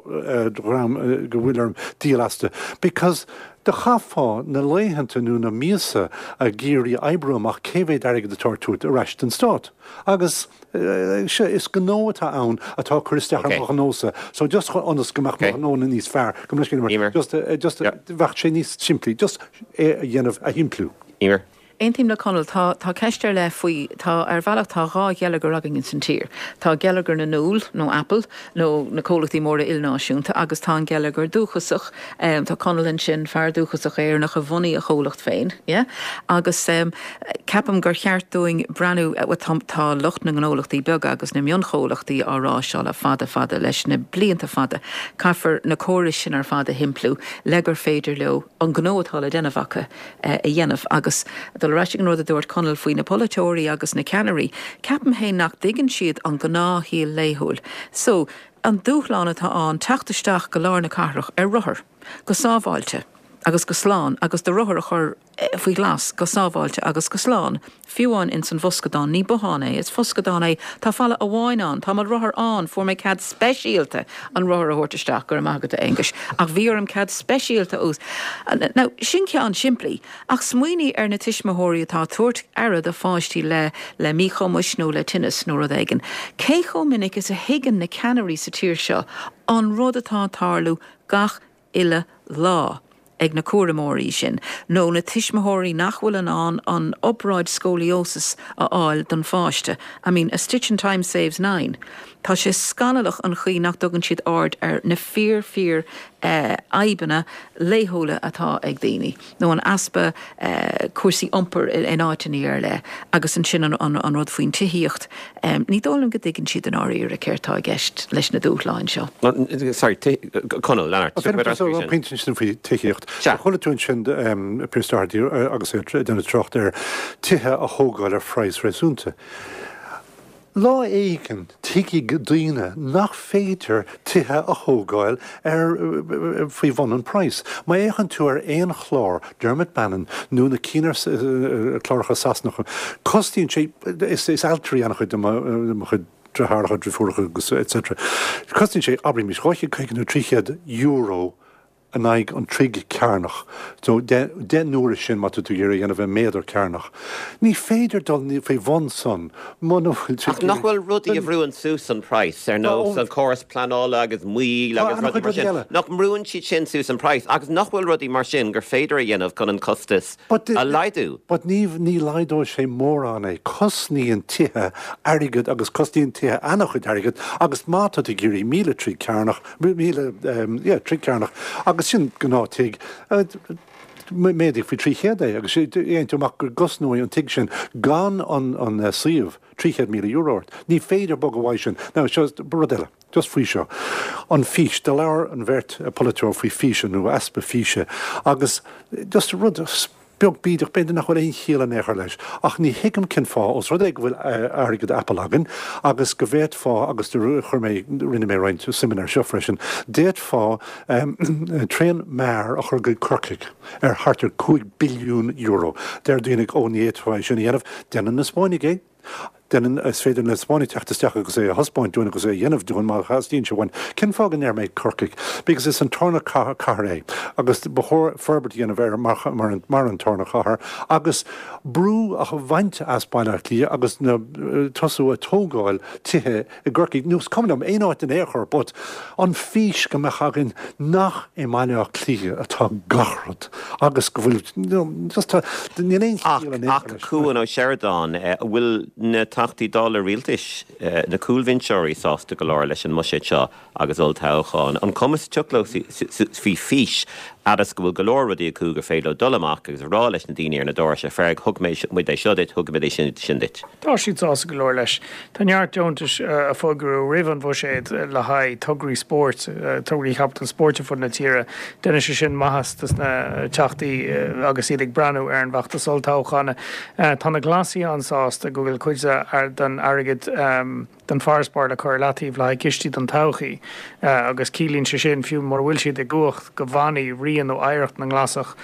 Speaker 7: ram go bhfuil díalaste, because de chafá na léhananta na míasa a géirí eibreach céhéid aige de tartút a reist an stát. Agus se is gnótá ann atá chuisteach an nósa, so just anas gomach nóna níos fearr, just bhacht sé níos siimplí, just dhéanamh a himplú.
Speaker 6: Eintim le Conal tá ceistir le faoi tá ar bhealach tá rá gealagar agin san tír. Tá gealagar na núl nó Apple nó na cólachtaí móra ilnáisiúnta agus tá gealagar dúchasach tá Conal sin fear dúchasach éar nach a bhunaí a cholacht féin, agus ceapam gur cheartúing breanú tá lucht na gnólachtaí beag agus na mion cholachtaí árá seá le fada leis na blianta fada. Caifar na córis sin ar fada himplú legur féidir leo an gnótála denmhacha a dhéanamh agus dul raising nó a dúirt Conal faoin na Polatóirí agus na Canary, ceapan hé nach digan siad an gná híal léthúil. So, an dúchlána tá an teachtaisteach go lár na carach ar ruthair, go sábháilte, agus go sláán, agus de ruthair a chur faoi glas go sábháilte agus go sláán. Fiúáin in san foscadán ní bohanna is foscadán é tá falla a bháin an, tá mar ruthair an for mé cad speisialta an ruthair a thuirtaisteach gur amagad a English, ach bhíorm cad speisialta ús. Now, sin ceann siimplí, ach smuoine ar na tiismóirí atá tuairt airad a fáistí le míchomuis nó le tinnis nó a dhéigen. Cé chomininic is a higan na Canary sa tír seo an rud atá tarlú gach ile lá. Ag na cuaramóirí sin, nó na tiismóirí nachhfuil an upráid scoliosis a áil don fáiste. I mean, a stitch in time saves 9. Tá sé scanalach an chuí nach dogann siad ard ar na fear aibanna léthóla atá ag daoine. nó an aspa cuasaí iompar in áitiní ar le, agus an sin an rud faoin tuíocht. Ní dólam go dtigann siad an áirí ar a ceirtá gceist leis na dúchláin seo.
Speaker 1: Sorry, Conal, Leonard.
Speaker 7: Pintin sin faoi tuíocht. Chola tún sin Pirstárdí agus denna trocht ar tithe a thógáil ar phrais réasúnta. Lá éigen tiigi daoine nach féidir tithe a thógáil ar faoi bhanan price. Ma échan tú ar éon chlár Dermot Bannon nó na cínar chláracha sasnacha. Costíonn sé is altarí annach chud dretharacha drifúracha agus etc. Costíonn sé abrí mis choiche caiigeanú €300 an aig an trig cearnach. So den nuair sin mat tú géir an bheith méidir cearnach. Ní féidir dal ní fé bhain son.
Speaker 1: Ach nachhfuil rudí a bhrúin Susan Price ar nó san choras planála agus muí agus rudí mar sin. Nach mrúin siad sin Susan Price agus nachhfuil rudí mar sin gur féidir a dhéanamh chun an costas a leidú.
Speaker 7: But ní leidó sé mór an é cosníon tithe airigad agus costíon tithe annachchud airigad agus máta a gurí míle trí cearnach trí cearnach agus sin gnátíigh médig fi 300 agus éonach gur gosnúí an tiig sin gan an síomh €300,000. Ní féidir bog bhhaid sin. Ná just brodile, just frí seo. An fís, de leir an bhirt a polytóir faoi físe nó aspa físe agus just rud beag bíidir beidir nach chuil éon chéal an éair leis. Ach ní hiicem cin fá os rud ag bhfuil airgad Apple agan agus go bhéad fá agus de chur mé rinne mé roiint seminar seo freisin. Déad fá tréan mear a chur go crocic ar hartar €2 billiún. Déir dúnig óníéadhaid sin dhéanamh denan na Spáinnig é. Den is féidir na Spáinnig teachtasteach agus é a hospáin dúna agus é dhéanamh dún má chastíonn se bhain cin fágan ar méid crocic, because is an tarna car é agus bechór ferbert dhéanamh ar mar an tarna chahar agus brú a bhaint aspáinar lí agus na tosú a tógáil tithe i ggurcaí nús cumnam éáit in éair, but an fís go mechagan nach é maiineach clí atá garrad agus go bhfuil just
Speaker 1: ach cuan ó Sheridan bhfuil na tachtaí dála rialtais na coolvinseoirí sásta go leir leis an muise seo agus oltácháin. An cumas tucló fhí fís agus go bhfuil golóradí a cúgur féile dolamach agus rá leis na daine ar na dóir se fearg thugméid mu é seodit thugméid sin dit.
Speaker 2: Tá siad sása go leir leis. Táneart deontas a fógurú rihan bh séad le haid tugraí sport, tugraí captain sportte fu na tíre, duna sé sin maithas na teachtaí agus iad ag breanú ar an bhachtta soltáchanna. Tá na glasí ansásta go bhfuil chuide don agad don farspar le chuir latíh le cistí don tauchaí agus cílín se sin fiú mar bhfuil siad de gocht go bhaí rion ó éirecht na glasach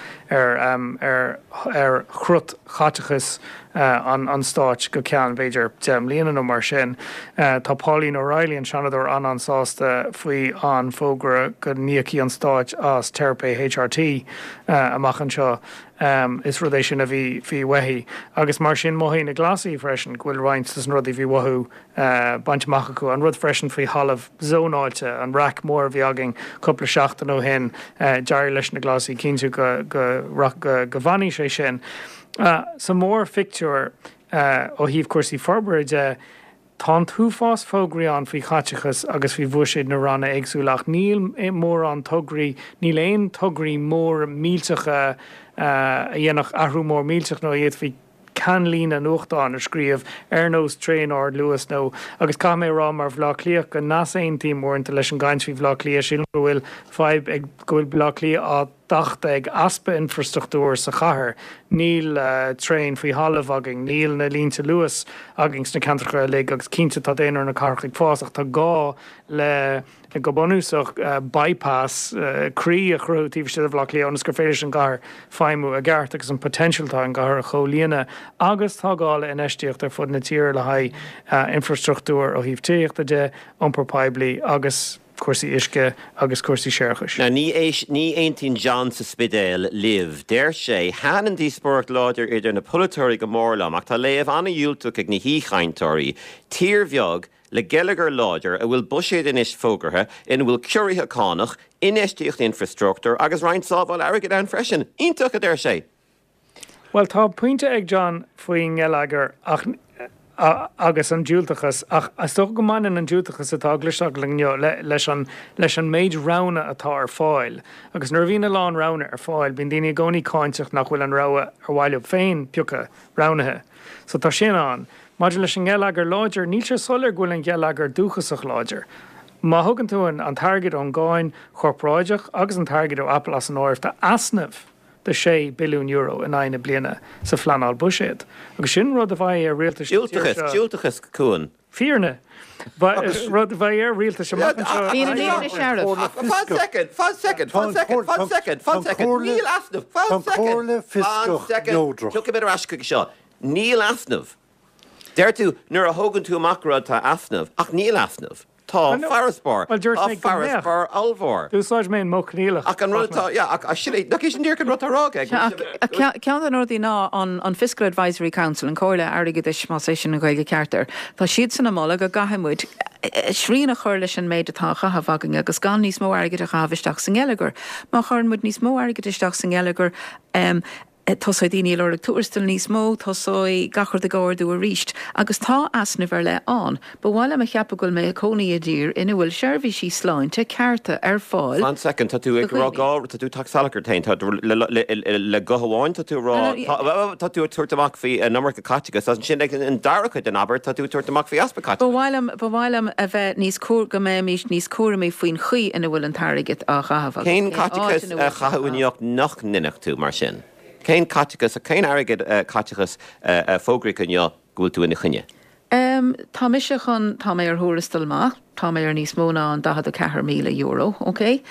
Speaker 2: chrut chatachas an stáit go cean beidir líanaan ó mar sin. Tá Pauline O'Reilly an seanador ansásta faoi an fógra go níocí an stáit as terapé HRT amachchan seo is rudééis sin a bhí wehí. Agus mar sin mohaí na glasí freisin ghfuil roiint an rudí bhí wathú baintach acu an rud freisin faoi halamh zónáilte an rac mór bhí agin coppla seachtain ó hen deir leis na glasí cinú go bhaní sé sin. Sa mór fictúr ó híomh cuasaí forbeide tá túfás fógraíán faoi chaitechas agus bhí bhuiisiid na ranna agsúlaach níl mór an tugraí níl éon tugraí mór míltecha dhéanach ahrú mór mílteach nó iad bhí can lína nuachtáin ar scríomh nós tréin or luas nó agus cá mé rá mar bhlá líoach go nas aontí mórnta leis an gaiint bhí bhlá lí sin go bhfuil feib ag go bhfuil blá lí á dachta ag aspa infrastruchtúr sa chathair níl tréin faoi halamh agin níl na línta luas agin sna cantracha le agus cínta tá déanaar na carchaigh fásach tá gá le go bonúsach bypass crí a chruútíh si a bhlá líonas gur féidir an gahar feimú a gceart agus an potentialtá an gahar a cholíana agus tágála in eistíocht ar fud na tír le haid infrastruchtúr ó híomh tíochtta de ompurpaibli agus cuasaí isce agus cuasaí seirchas.
Speaker 1: Na ní aontín John sa spidéil liv, déir sé hanan dí sport láidir idir na polatóirí go mórlam ach tá léamh anna dúltach ag na híchaintóirí tír bheag le geileagar láidir a bhfuil buisiad in is fógartha in bhfuil cuiríthe cánach inéistíocht infrastruchtúr agus roinnt sábháil airgad an freisin. Ionach a déir sé.
Speaker 2: Well tá puinte ag John faoin geileagar ach agus an dúltachas ach sto go man an dúltachas atá gluiseach leis an méid rana atá ar fáil agus nuair bhína lán rana ar fáil bín daoine gcónaí cáinteach nach bhfuil an rá ar bhhaileh féin piúcha ranathe. So tá sin an maidir leis an geileagar láidir níl sé solar ghfuil an geileagar dúchasach láidir. Má thugann tú an targad an gáin chorpráideach agus an targad ó Apple as an áirh tá asnamh de €6 billion in aine bliana sa flaáil buisiad. Agus sin rud a bhaid ar rialtas
Speaker 1: Dúltachas cúin.
Speaker 2: Fíorne. Rud a bhaid ar rialtas sem
Speaker 6: Bhína líana searadh.
Speaker 1: Fá second. Níl asnamh.
Speaker 7: Cóirle fiscach nódroch.
Speaker 1: Tucha bit asca seo. Níl asnamh. Déir tú nuair a thugann tú amacrad tá asnamh ach níl asnamh. Tá farspar farspar almhór.
Speaker 2: Dúsáid mé mócníach.
Speaker 1: Ach an rutá sin dtíir an rutarrága.
Speaker 6: Cean an ordaí ná an Fiscal Advisory Council an cóirle airgad is má sé sin na gaige ceartar. Tá siad san amala go gahamúid srína chuir leis an méid atá chahabhagan agus gan níos mó airgad a chahabhisteach san geileagar. Má chuirmid níos mó airgad isteach san geileagar Tosá daoine le túirstal níos mó tosá gachar de gáirú a ríist agus tá asna bhar le an, ba bhile a cheappa goil mé a cónaí a dtír ina bhfuil seirbhí sí sláinte cearta ar fáil.
Speaker 1: One second, tá tú ag rágáir tá tú taxalagar tain le goháin tá tú rá tá tú tuairtamach fhí an numar go caiitegus as sin ag an daracha den aber tá tú tuairtamach fhí aspa caiite.
Speaker 6: Ba bhhailm a bheith níos cuar go mé mís níos cuara mé faoin chuí ina bhfuil an tarigad a chahabh.
Speaker 1: Cén caiitegus a chahaíocht nach ninach tú mar sin. Cén caiitegus a cén airgad caiitegus fógraí neo gúil tú ina chuine?
Speaker 6: Tá mise chun tá mé ar thuirastal má, tá mé ar níos móna an 14 míle euro, ok?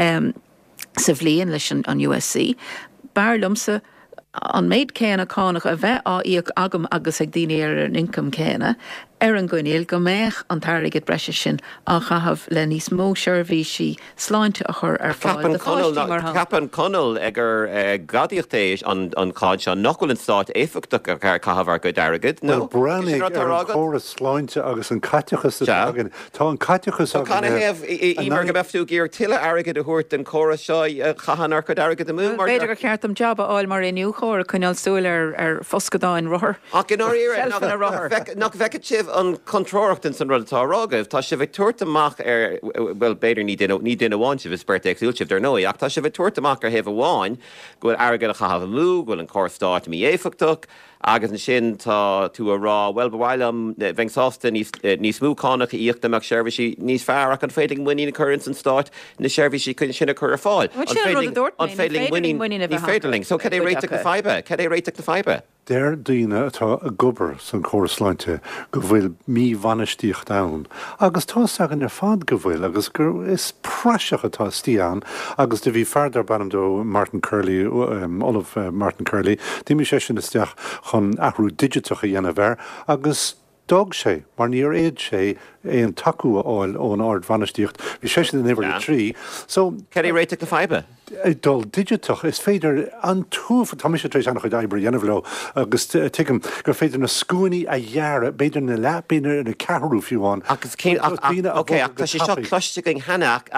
Speaker 6: Sa bhbliain leis an USC. Bearlumsa an méid céanna cánach a bheith á íoc agam agus ag daine ar an income céanna, ar an gcuineal go méich an tarigad breise sin a chahabh le níos mó seirbhísí sláinte a chur ar fáil.
Speaker 1: Capan conal ag gur gadíochtéis an cáid se nachhfuil an stáit éfachta cahabhar go darigad.
Speaker 7: No, Brannig ar choras sláinte agus an caitechas agin. Tá an caitechas agin.
Speaker 1: Canna heh ímar go beftú gír tiile airgad a thuirt an choras seo chahanar go darigad a mú.
Speaker 6: Beidir go ceartam job áil mar inniu chóir chuineal súil ar foscadáin rothair.
Speaker 1: Ach in áíire nach bheicid sibh an contróachtain san rudatá rágah, tá si bheith tuairtamach ar bhfuil beidir ní duine bháin si bh speirt exúilsibh ar nóí, ach tá si bheith tuairtamach ar heh bháin gofuil airgad a chahabh mú, gofuil an chórstáit mí éfachach, agus an sin tá tú a rá well bhhailm bheitsásta níos múcánach íochtamach seirbhísí níos fearr ach an féiling muína currents an stáit na seirbhísí chun sinna chur a fáil. An féiling muín ní féidirling, so cad é réiteach na faibe?
Speaker 7: Déir daoine atá a gobar san chorasláinte go bhfuil mí bhanistíocht ann. Agus tá agan ar fad go bhfuil, agus gur is praseach atá stíán, agus de bhí fardar banam do Martin Curley, Olive Martin Curley, dí mi sé sin isteach chun ahrú digitach a dhéanamh agus dog sé, mar níor éad sé é an taú áil ón ard bhanistíocht, bhí sé sin in idir trí. So
Speaker 1: Ceir réite go feibe?
Speaker 7: dul digitach is féidir an túfa tá sé trééis annach chu d ebre dhéanamhló agus tuigem gur féidir na scúnaí a dhearra beidir na lepíine na ceú fiúháin.
Speaker 1: Agus tá sé seo cloiste go hanach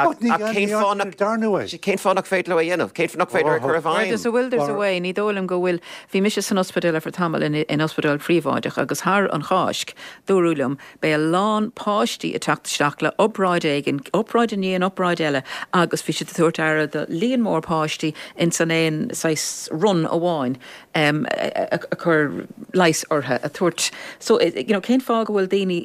Speaker 1: cén fánach féit le dhéanamh, cén fannach féidir chu bhhain.
Speaker 6: There's a will, there's a way, ní dólam go bhfuil bhí mis san ospedal for tamil in ospedal príomháideach agus thar an cháisc dúrúlam be a lán páistí a teachtasteach le opráid éigen, opráid in íon opráid eile agus fi sé tuairt aire de líon mór páistí in san éon run amháin a chur leis orthe a tuairt. So cén fá go bhfuil daoine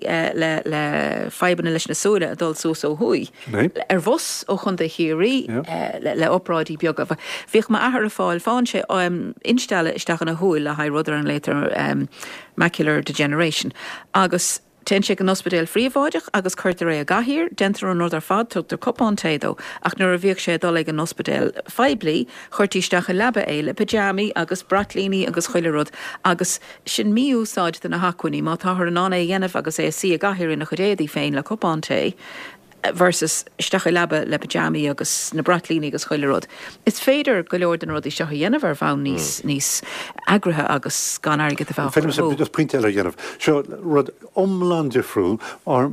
Speaker 6: le feibanna leis na súla a dul so hui. Ar bhos ó chun de chéirí le opráidí beag a bhíoh má ahar a fáil fáin sé instelle isteach an na húil le haid rudidir an later macular degeneration. Agus ten sé an ospedal fríomháideach agus chuirtar é a gahír, dentar an nóidir fad tugtar copán tédó, ach nuair a bhíoh sé dul ag an ospedal feblií, chuirtíisteach a leba éile, pajami agus bratlíní agus chuilerud, agus sin míúsáid den na hacuiní má táthar an anna dhéanamh agus é si a gahír in na churéadí féin le copán té, versus stacha leba le pajami agus na bratlíní agus chuilerud. Is féidir go leor den rudí stacha dhéanamh ar bhain níos agrathe agus gan airgad a bhá.
Speaker 7: Féidir sé just pointeile dhéanamh. Seo rud omlan difriúil ar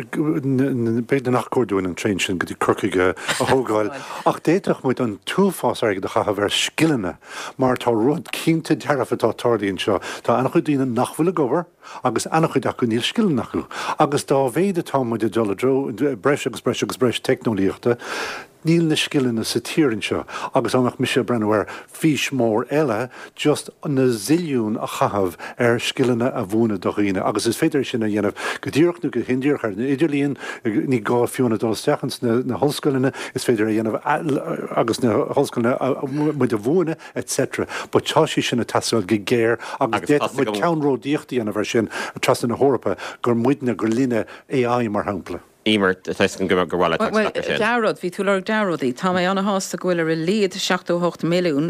Speaker 7: beidir nachcordúin an trein sin go dtí curcaige a thógáil. Ach déiteach muid an túfás airgad a chahabh ar skillne, mar tá rud cínta dearfa tá tardaíonn seo. Tá annach chuidíine nachfuil a gobar agus annach chuid acu níl skillan nachú. Agus dá bhéide tá muid a dola dro breis technolíochta, níl na skillin sa tírin seo, agus annach mis sé brennhar fís mór eile just na zilliún a chahabh ar skillina a bhúna doghine. Agus is féidir sin a dhéanamh go dtíochtnú go hindiúr ar na idirlíon ní gá fiúna dulsteachans na hoscoilina is féidir a dhéanamh agus na hoscoilina mu a bhúna, etc. Ba táisí sin na tasáil go géir agus dé mu ceanródíochttaí anna bhar sin tras na Hórapa gur muidna gur líne AI mar hampla.
Speaker 1: Ímar gan go bhile
Speaker 6: Darrod, hí túlar Darrodí, tá mé anna hásta gohfuil ar a líad 7.8 milliún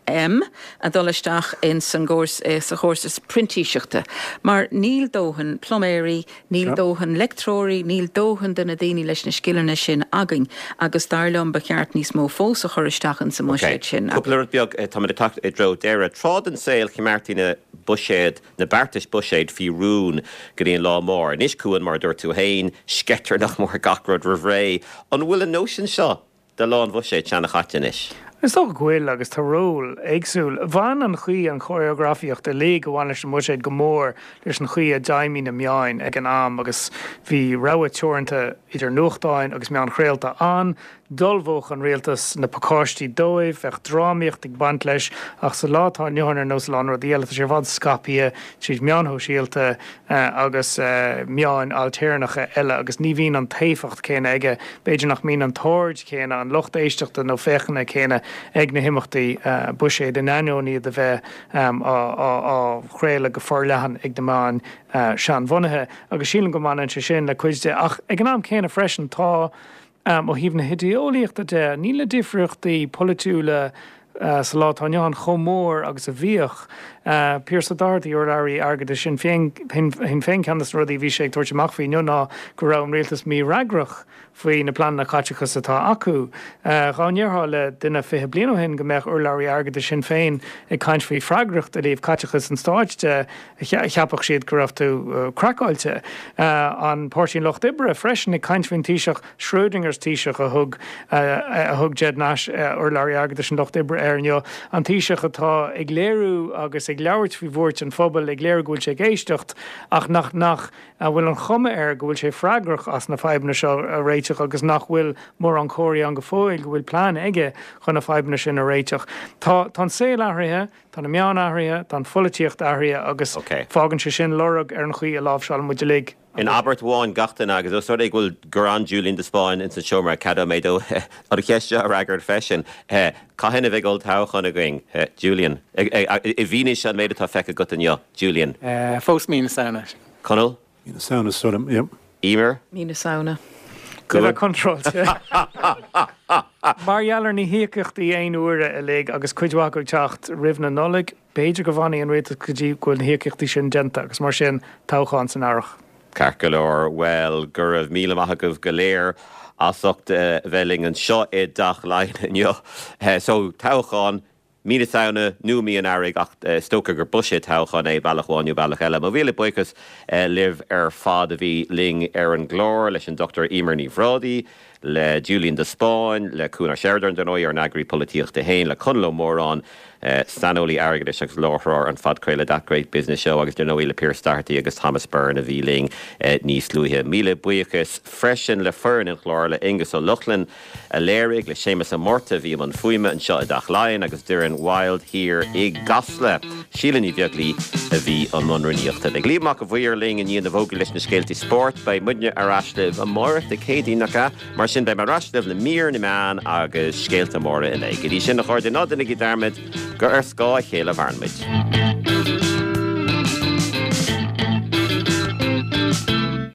Speaker 6: a dolisteach in san sa chóras printíiseachta. Mar níl dóhan ploméirí, níl dóhan lectróí, níl dóhan den na daoine leis na skillne sin againn, agus darlam ba cheart níos mó fós a choristeachan sa muisiid sin.
Speaker 1: Cúpla beag tá tacht i dro déire trád an saoil chimartína buséad na Bartis buséad fi rún go dtíon lá mór. Nis cuain mar dúir tú hain, scetar nach mór gacrod rihré. An bhfuil an nósin seo de lán buséad sena chatanis.
Speaker 2: Is toch gwil agus tá ról éagsúil. Bhain an chuí an choreografíocht de lé gohhain leis an muséid go mór leis an chuí a daimí na meáin ag an am agus bhí rah teoranta idir nuachtáin agus meán chréalta an, dulmhóch an réaltas na pacáistí dóibh ag drámíocht ag bant leis ach sa látá neonar nó lá nó díala sé bhd scapia siad meánthó síalta agus meáin altérnacha eile agus ní bhín an taofacht céine aige beidir nach mín an tóid céine an locht éisteachta nó fechanna céine ag na himachtaí buséad in anóí de bheith á chréile go forlehan ag de máin sean bhunathe agus sílan go máin se sin le cuiide ach ag an am céine freisin tá ó híomh na hideolaíochta de níle difriachtaí polúla sa látáineán chomór agus a bhíoch Piers O'Doherty or Larry agad sin féin candas rudí bhí sé tuairte amach faoí ná go raibh an réaltas mí ragrach faoí na plan na caitechas atá acu. Gáinneartha le duine fithe bliana hin go mbeadh Larry agad sin féin ag caint faoí freigrach a líomh caitechas an stáidte cheapach siad go raibh tú crackáilte. An páirsín Loch Dibre freisin ag caint faoin tíiseach Schrödingers tíiseach a thug Jed Nash Larry agad sin Loch Dibre airneo an tíiseach atá ag léirú agus ag leabhart fhí bhórt an phobal ag léir gúil sé géistecht ach nach bhfuil an chumme go bhfuil sé freigrach as na feibna seo a réiteach agus nach bhfuil mór an cóirí an go fóil go bhfuil plán aige chun na feibna sin a réiteach. Tá saoil áirithe, tá na meán áirithe, tá folatíocht áirithe agus fágann sé sin lorug ar an chuí a lábhseáil muidir lig
Speaker 1: In Abertháin gachtain agus os ag bhfuil Gurán Julian de Spáin in san seomar cadó méidó ar a ceiste a ragard fesin. Cahinna bheith gáil táchan a going, Julian. I bhíine se méid tá fecha go an Julian.
Speaker 5: Fós mína saona.
Speaker 1: Conal?
Speaker 7: Mína saona sodom, yep.
Speaker 1: Emer?
Speaker 6: Mína saona.
Speaker 2: Good control. Marhealar ní hiíochttaí aon uaire a le agus chuidhhaú techt rihna nolig, Beiidir go bhhaí an réit go dtí ghfuil hiíochttaí sin genta agus mar sin táchaán san áireach.
Speaker 1: Carcolor, well, gurh míle maithagah go léir asocht bheling an seo é dach lein inniu. So táchaán, mína saona nuí an airigh ach stocha gur buise táchan é bailachháinú bailach eile. Má bhíle buchas liv ar fád a bhí ling ar an glór leis an Dr. Emer ní Bhrádaí, le Julian de Spáin, le Cúnar Sheridan den óir an agri polítíocht de héin, le Conlo Mórán, Stanolí airgad agus láthrar an fadcréile That Great Business Show agus den óile Pierce Starty agus Thomas Byrne a bhíling níos luithe. Míle buchas freisin le fearn in chlár le Ingus ó Luchlin a léirigh le Séamus a Morta bhí an fuime an seo a dach lain agus durin Wild here I Gasle. Sílan í bheaglí a bhí an munraníochta. Le glíbach a bhuiirling in íon na bhóga leis na scéaltaí sport bei muine arásliv a mórt de cédínacha mar sin bei marásliv le mír na meán agus scéalta móra in éige. Dí sin nach chuir den nádannig i darmid gur ar scá chéile bharnmid.